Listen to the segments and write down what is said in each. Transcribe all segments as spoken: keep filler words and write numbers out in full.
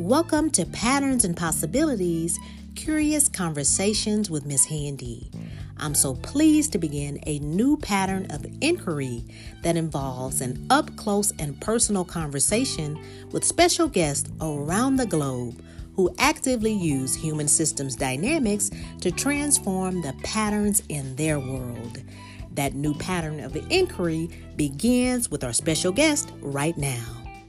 Welcome to Patterns and Possibilities, Curious Conversations with Miss Handy. I'm so pleased to begin a new pattern of inquiry that involves an up-close and personal conversation with special guests around the globe who actively use human systems dynamics to transform the patterns in their world. That new pattern of inquiry begins with our special guest right now.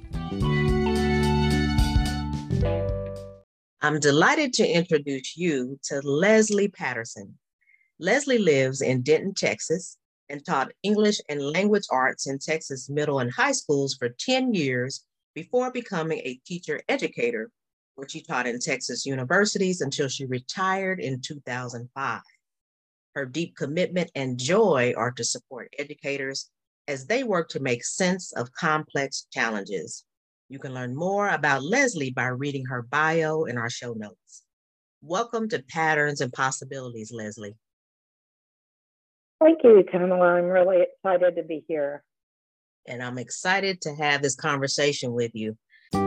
I'm delighted to introduce you to Leslie Patterson. Leslie lives in Denton, Texas, and taught English and language arts in Texas middle and high schools for ten years before becoming a teacher educator, which she taught in Texas universities until she retired in two thousand five. Her deep commitment and joy are to support educators as they work to make sense of complex challenges. You can learn more about Leslie by reading her bio in our show notes. Welcome to Patterns and Possibilities, Leslie. Thank you, Tamala. I'm really excited to be here. And I'm excited to have this conversation with you.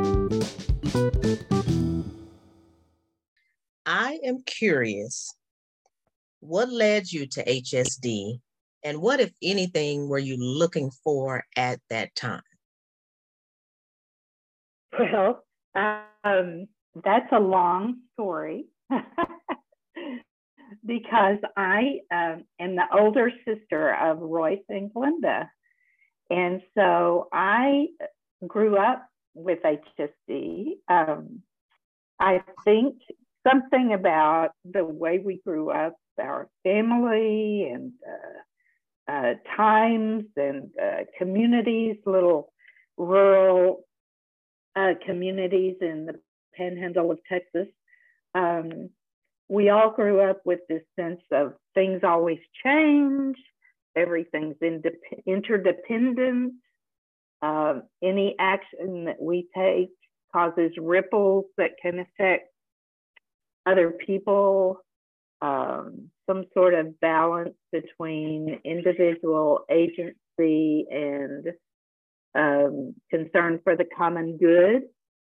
I am curious, what led you to H S D, and what, if anything, were you looking for at that time? Well, um, that's a long story because I um, am the older sister of Royce and Glenda. And so I grew up with H S D. Um, I think something about the way we grew up, our family and uh, uh, times and uh, communities, little rural uh, communities in the panhandle of Texas. Um, we all grew up with this sense of things always change, everything's indep- interdependent. Uh, any action that we take causes ripples that can affect other people. Um, some sort of balance between individual agency and um, concern for the common good.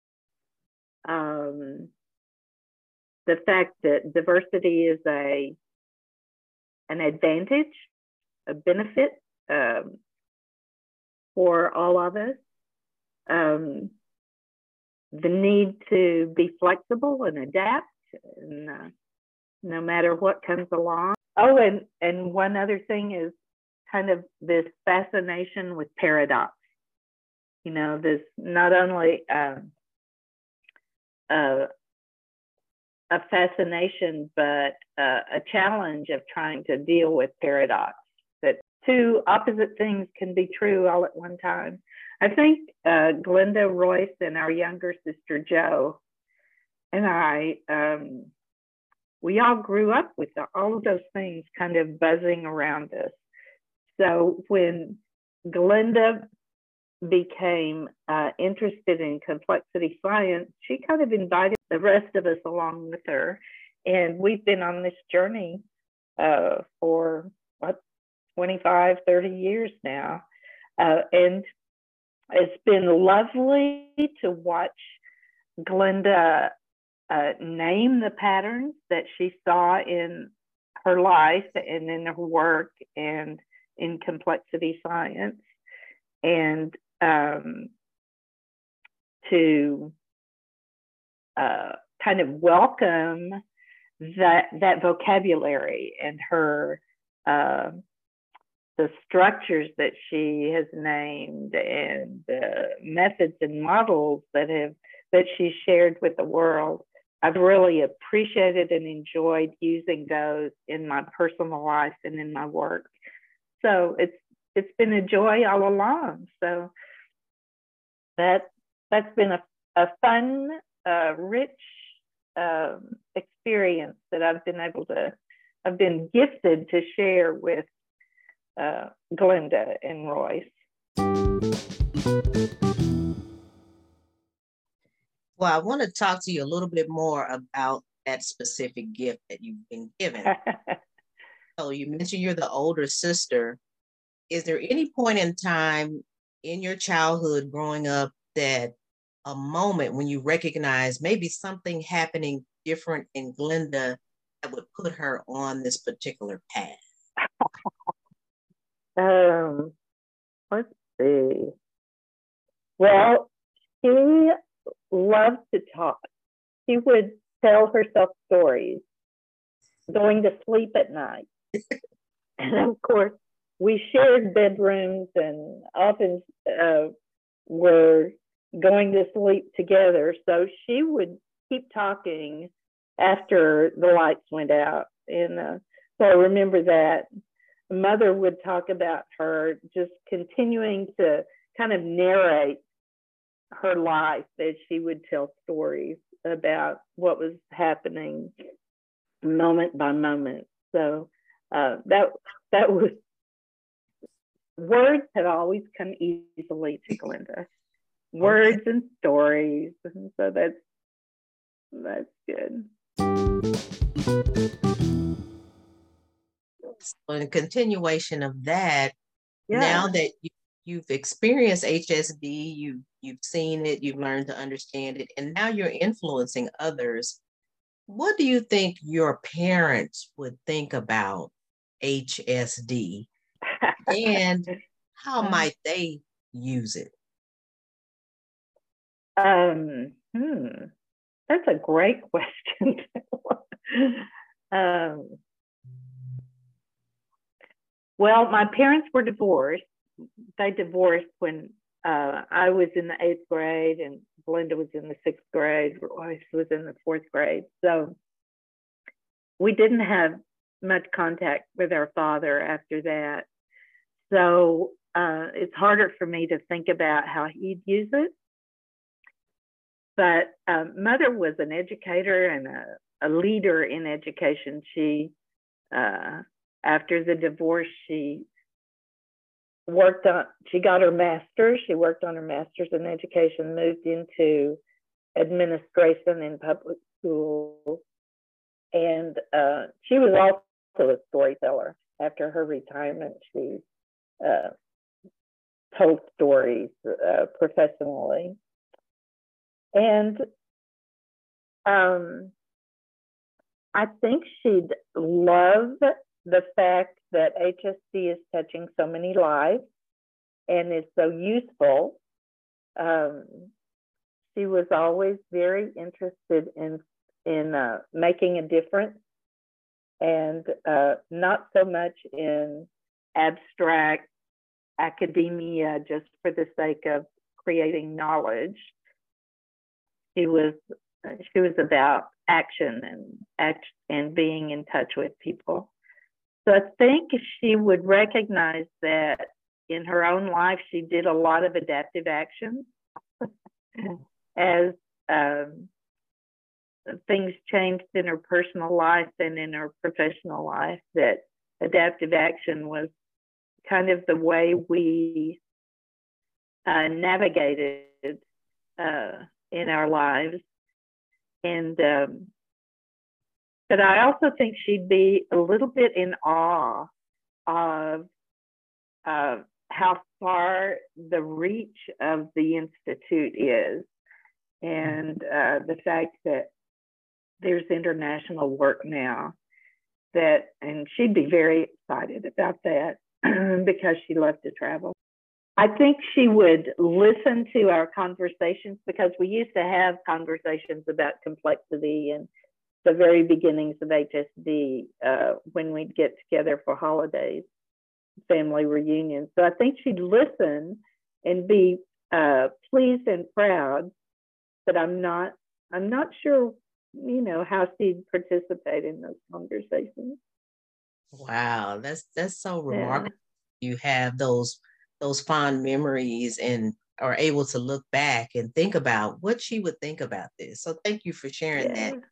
Um, the fact that diversity is a an advantage, a benefit um, for all of us. Um, the need to be flexible and adapt, and uh, no matter what comes along. Oh, and, and one other thing is kind of this fascination with paradox. You know, this not only um, uh, a fascination, but uh, a challenge of trying to deal with paradox, that two opposite things can be true all at one time. I think uh, Glenda, Royce, and our younger sister, Jo, and I, um, we all grew up with all of those things kind of buzzing around us. So when Glenda became uh, interested in complexity science, she kind of invited the rest of us along with her. And we've been on this journey uh, for, what, twenty-five, thirty years now. Uh, and it's been lovely to watch Glenda uh, name the patterns that she saw in her life and in her work and in complexity science, and um, to uh, kind of welcome that that vocabulary and her uh, the structures that she has named and the methods and models that have that she shared with the world. I've really appreciated and enjoyed using those in my personal life and in my work. So it's it's been a joy all along. So that that's been a, a fun, uh, rich um, experience that I've been able to, I've been gifted to share with uh, Glenda and Royce. Well, I want to talk to you a little bit more about that specific gift that you've been given. So you mentioned you're the older sister. Is there any point in time in your childhood growing up that a moment when you recognize maybe something happening different in Glenda that would put her on this particular path? Um, let's see. Well, she loved to talk. She would tell herself stories, going to sleep at night. And of course, we shared bedrooms and often uh, were going to sleep together. So she would keep talking after the lights went out. And uh, so I remember that. Mother would talk about her just continuing to kind of narrate her life as she would tell stories about what was happening moment by moment. So uh, that that was, words have always come easily to Glenda. Words okay. And stories. And so that's that's good. So in continuation of that, yeah. now that you, you've experienced H S D, you, you've seen it, you've learned to understand it, and now you're influencing others. What do you think your parents would think about H S D? And how might they use it? Um, hmm, that's a great question. um, well, my parents were divorced. They divorced when uh, I was in the eighth grade and Glenda was in the sixth grade. Royce was in the fourth grade. So we didn't have much contact with our father after that. So uh, it's harder for me to think about how he'd use it. But um, Mother was an educator and a, a leader in education. She, uh, after the divorce, she worked on, she got her master's. She worked on her master's in education, moved into administration in public schools. And uh, she was also a storyteller. After her retirement, she uh, told stories uh, professionally. And um, I think she'd love the fact that H S D is touching so many lives and is so useful. Um, she was always very interested in in uh, making a difference, and uh, not so much in abstract academia just for the sake of creating knowledge. She was she was about action and act and being in touch with people. So I think she would recognize that in her own life, she did a lot of adaptive action as um, things changed in her personal life and in her professional life, that adaptive action was kind of the way we uh, navigated uh, in our lives. And um, but I also think she'd be a little bit in awe of uh, how far the reach of the Institute is, and uh, the fact that there's international work now, that, and she'd be very excited about that because she loves to travel. I think she would listen to our conversations, because we used to have conversations about complexity and the very beginnings of H S D uh, when we'd get together for holidays, family reunions. So I think she'd listen and be uh, pleased and proud, but I'm not, I'm not sure, you know, how she'd participate in those conversations. Wow, that's that's so remarkable. Yeah. You have those those fond memories and are able to look back and think about what she would think about this. So thank you for sharing yeah. that.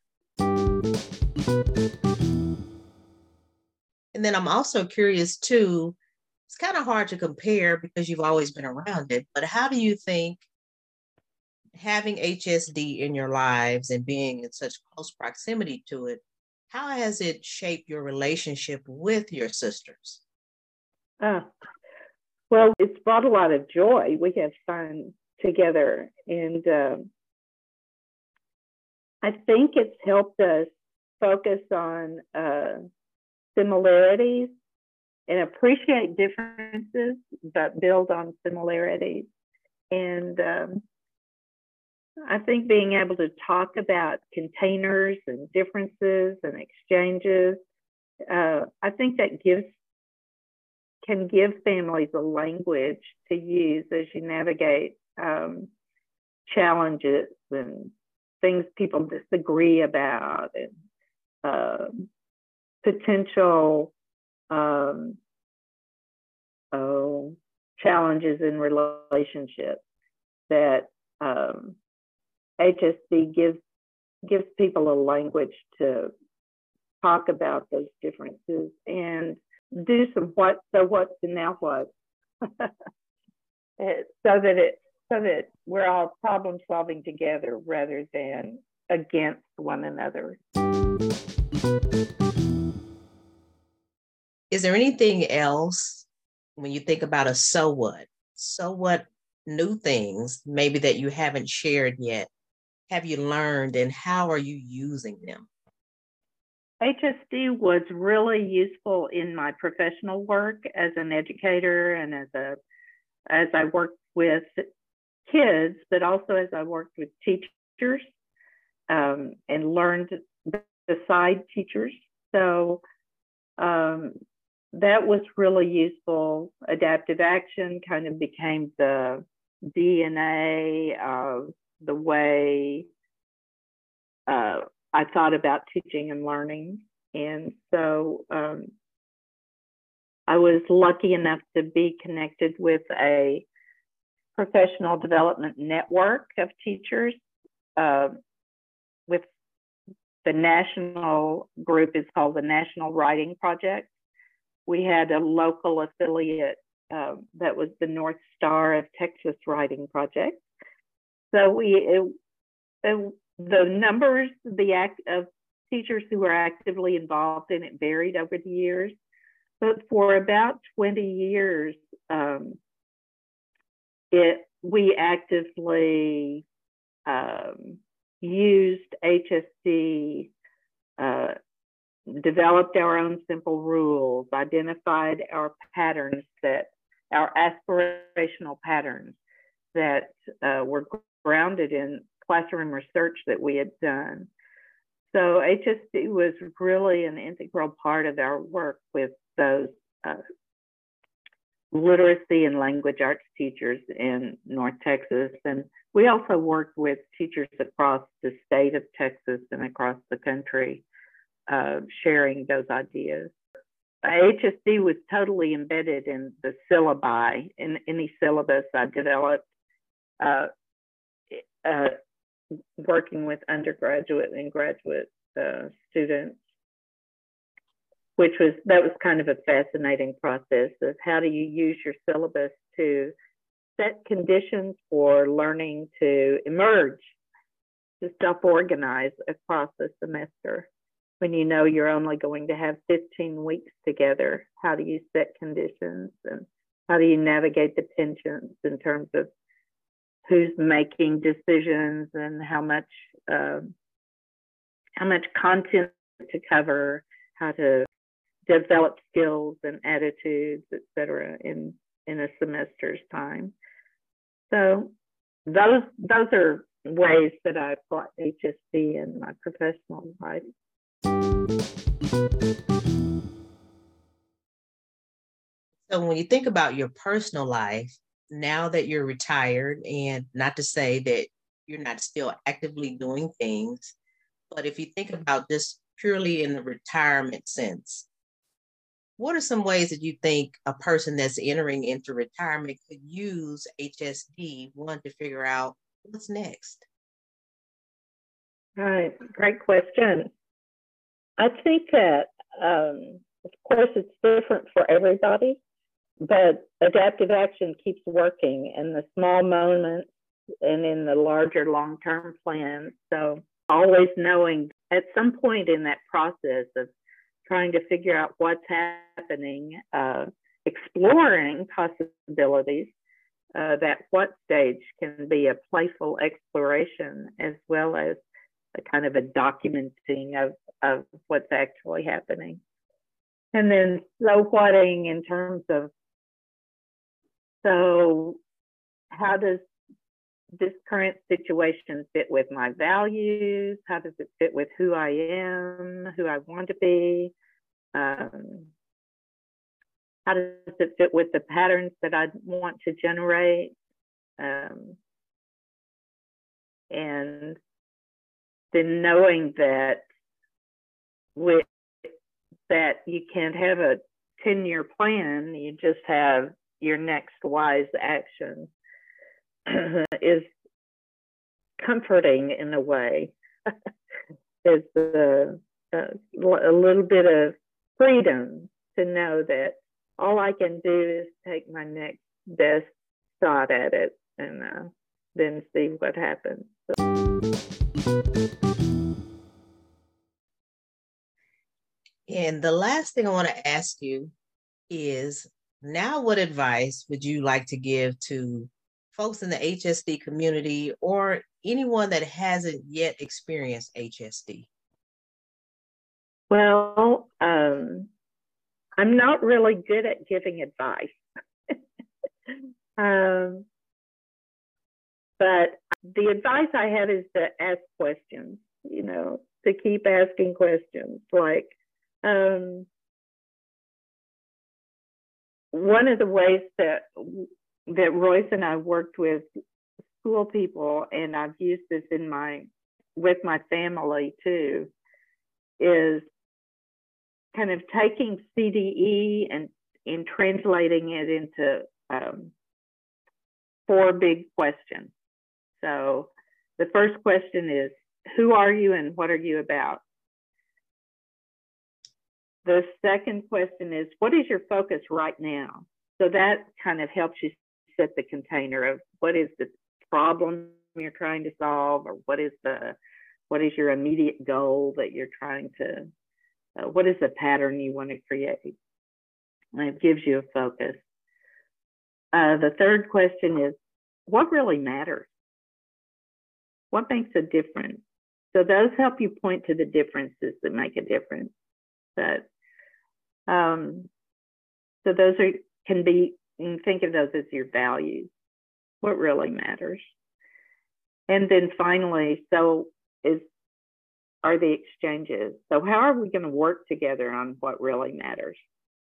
And then I'm also curious too, it's kind of hard to compare because you've always been around it, but how do you think having H S D in your lives and being in such close proximity to it, how has it shaped your relationship with your sisters? Uh, well, it's brought a lot of joy. We have fun together, and uh, I think it's helped us focus on uh, similarities and appreciate differences, but build on similarities. And um, I think being able to talk about containers and differences and exchanges, uh, I think that gives can give families a language to use as you navigate um, challenges and things people disagree about, and uh, potential um, oh, challenges in relationships that um, H S D gives gives people a language to talk about those differences and do some what so what's and now what, so that it so that we're all problem solving together rather than against one another. Is there anything else when you think about a so what? So what new things maybe that you haven't shared yet have you learned, and how are you using them? H S D was really useful in my professional work as an educator and as a as I worked with kids, but also as I worked with teachers um, and learned beside teachers. So um, that was really useful. Adaptive action kind of became the D N A of the way uh, I thought about teaching and learning. And so um, I was lucky enough to be connected with a professional development network of teachers. Uh, with the national group is called the National Writing Project. We had a local affiliate uh, that was the North Star of Texas Writing Project. So we, it, it, the numbers, the act of teachers who were actively involved in it varied over the years, but for about twenty years, um, it we actively um, used H S D, uh, developed our own simple rules, identified our patterns that our aspirational patterns that uh, were grounded in classroom research that we had done. So H S D was really an integral part of our work with those uh, literacy and language arts teachers in North Texas. And we also worked with teachers across the state of Texas and across the country, uh, sharing those ideas. H S D was totally embedded in the syllabi, in any syllabus I developed, uh, uh, working with undergraduate and graduate uh, students, which was, that was kind of a fascinating process of how do you use your syllabus to set conditions for learning to emerge, to self-organize across the semester. When you know you're only going to have fifteen weeks together, how do you set conditions and how do you navigate the tensions in terms of who's making decisions and how much uh, how much content to cover, how to develop skills and attitudes, et cetera, in, in a semester's time. So those, those are ways that I applied H S D in my professional life. So when you think about your personal life, now that you're retired, and not to say that you're not still actively doing things, but if you think about this purely in the retirement sense, what are some ways that you think a person that's entering into retirement could use H S D, one, to figure out what's next? All right, great question. I think that, um, of course, it's different for everybody, but adaptive action keeps working in the small moments and in the larger long-term plans. So always knowing at some point in that process of trying to figure out what's happening, uh, exploring possibilities, uh, that what stage can be a playful exploration as well as a kind of a documenting of, of what's actually happening. And then so whating in terms of, so how does this current situation fit with my values? How does it fit with who I am, who I want to be? Um, how does it fit with the patterns that I want to generate? Um, and then knowing that with that you can't have a ten-year plan, you just have your next wise action is comforting in a way. It's a, a, a little bit of freedom to know that all I can do is take my next best shot at it and uh, then see what happens. And the last thing I want to ask you is, now what advice would you like to give to folks in the H S D community or anyone that hasn't yet experienced H S D? Well, um, I'm not really good at giving advice. um, but the advice I have is to ask questions, you know, to keep asking questions. Like, um, one of the ways that that Royce and I worked with school people, and I've used this in my with my family too, is kind of taking C D E and and translating it into um, four big questions. So the first question is, who are you and what are you about? The second question is, what is your focus right now? So that kind of helps you set the container of what is the problem you're trying to solve, or what is the what is your immediate goal that you're trying to, uh, what is the pattern you want to create? And it gives you a focus. Uh, the third question is, what really matters? What makes a difference? So those help you point to the differences that make a difference. But um, so those are can be, you can think of those as your values. What really matters? And then finally, so is are the exchanges. So how are we going to work together on what really matters?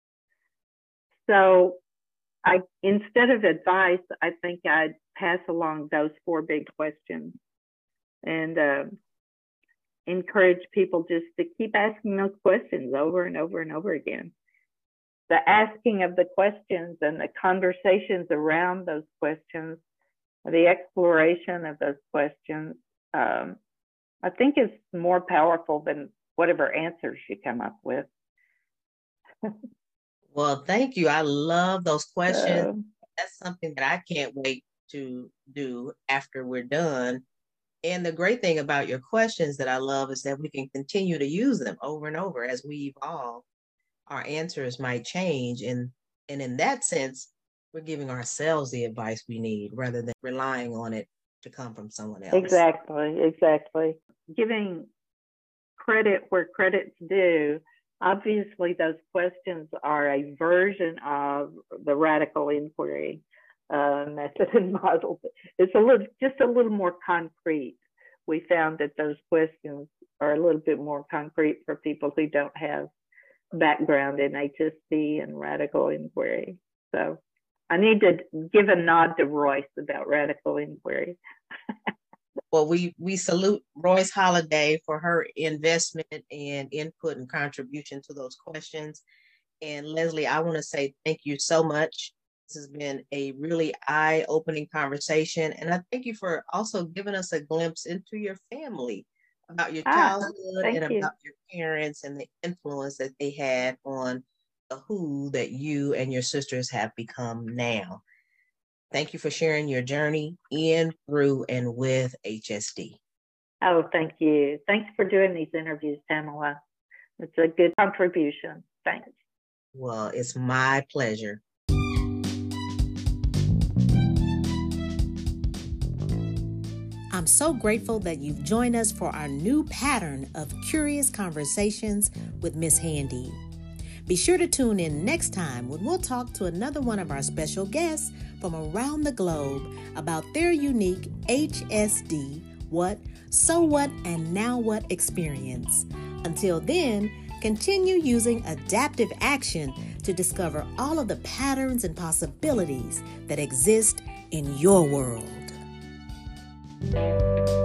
So I, instead of advice, I think I'd pass along those four big questions and uh, encourage people just to keep asking those questions over and over and over again. The asking of the questions and the conversations around those questions, the exploration of those questions, um, I think is more powerful than whatever answers you come up with. Well, thank you. I love those questions. Uh, That's something that I can't wait to do after we're done. And the great thing about your questions that I love is that we can continue to use them over and over as we evolve. Our answers might change. And, and in that sense, we're giving ourselves the advice we need rather than relying on it to come from someone else. Exactly, exactly. Giving credit where credit's due. Obviously, those questions are a version of the radical inquiry uh, method and model. It's a little, just a little more concrete. We found that those questions are a little bit more concrete for people who don't have background in H S D and radical inquiry. So I need to give a nod to Royce about radical inquiry. Well, we, we salute Royce Holiday for her investment and input and contribution to those questions. And Leslie, I want to say thank you so much. This has been a really eye-opening conversation. And I thank you for also giving us a glimpse into your family, about your childhood ah, and you. about your parents and the influence that they had on the who that you and your sisters have become now. Thank you for sharing your journey in, through, and with H S D. Oh, thank you. Thanks for doing these interviews, Pamela. It's a good contribution. Thanks. Well, it's my pleasure. I'm so grateful that you've joined us for our new pattern of curious conversations with Miss Handy. Be sure to tune in next time when we'll talk to another one of our special guests from around the globe about their unique H S D, what, so what, and now what experience. Until then, continue using adaptive action to discover all of the patterns and possibilities that exist in your world.